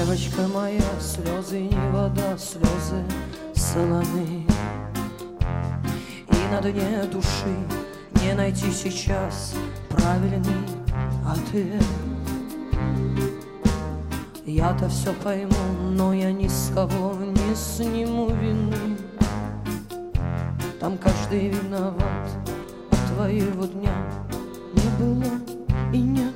Девочка моя, слезы не вода, слезы солоны. И на дне души не найти сейчас правильный ответ. Я-то все пойму, но я ни с кого не сниму вины. Там каждый виноват, а твоего дня не было и нет.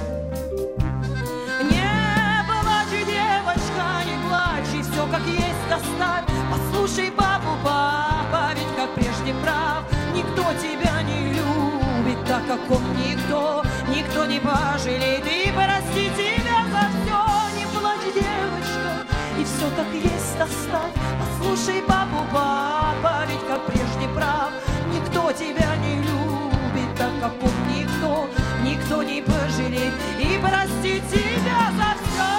Не плачь, девочка, не плачь, и все как есть оставь. Послушай папу, папа, ведь как прежде прав. Никто тебя не любит так, как он, никто не пожалеет и простит тебя за все. Не плачь, девочка, и все как есть оставь. Послушай папу, папа, ведь как прежде прав. Никто тебя не любит так, как он, никто не пожалеет и простит тебя за все.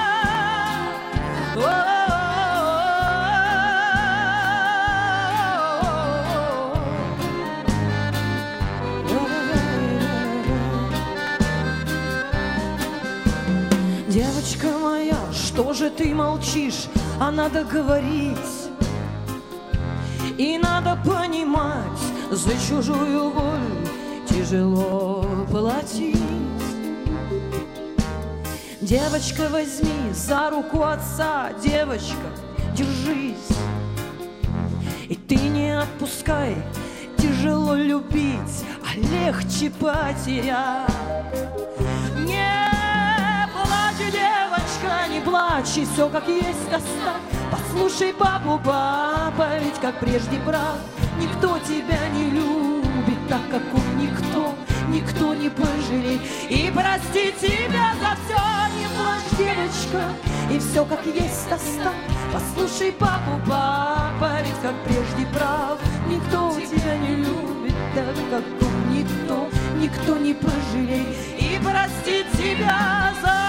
Девочка моя, что же ты молчишь? А надо говорить, и надо понимать, за чужую боль тяжело платить. Девочка, возьми за руку отца, девочка, держись, и ты не отпускай. Тяжело любить, а легче потерять. Не плачь, девочка, не плачь, и все как есть оставь. Послушай папу, папа, ведь как прежде прав. Никто тебя не любит так, как он, никто не пожалеет и простит тебя за все. Не плачь, девочка, и все как есть оставь. Послушай папу, папа, ведь как прежде прав. Никто тебя не любит так, как он, никто не пожалеет и простит тебя за все.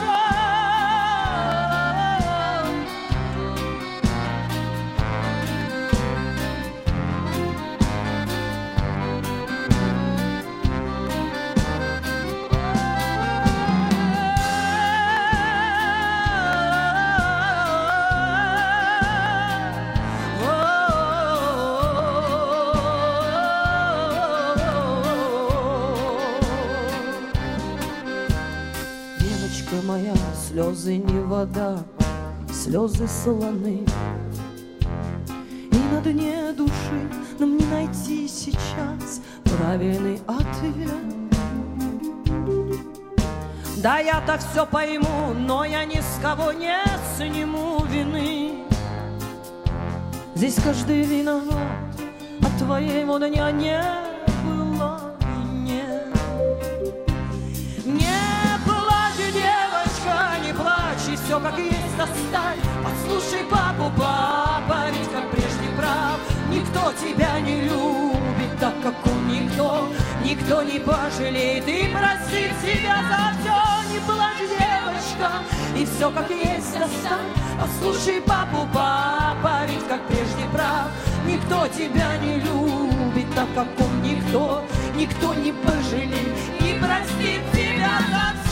Моя, слезы не вода, слезы солоны. И на дне души нам не найти сейчас правильный ответ. Да я-то все пойму, но я ни с кого не сниму вины. Здесь каждый виноват, а твоего дня не было и нет. И все как есть оставь. Послушай папу, папа, ведь как прежде прав. Никто тебя не любит так, как он, никто не пожалеет и простит тебя за все. Не плачь, девочка, и все как есть оставь. Послушай папу, папа, ведь как прежде прав. Никто тебя не любит так, как он, никто не пожалеет и простит тебя за все.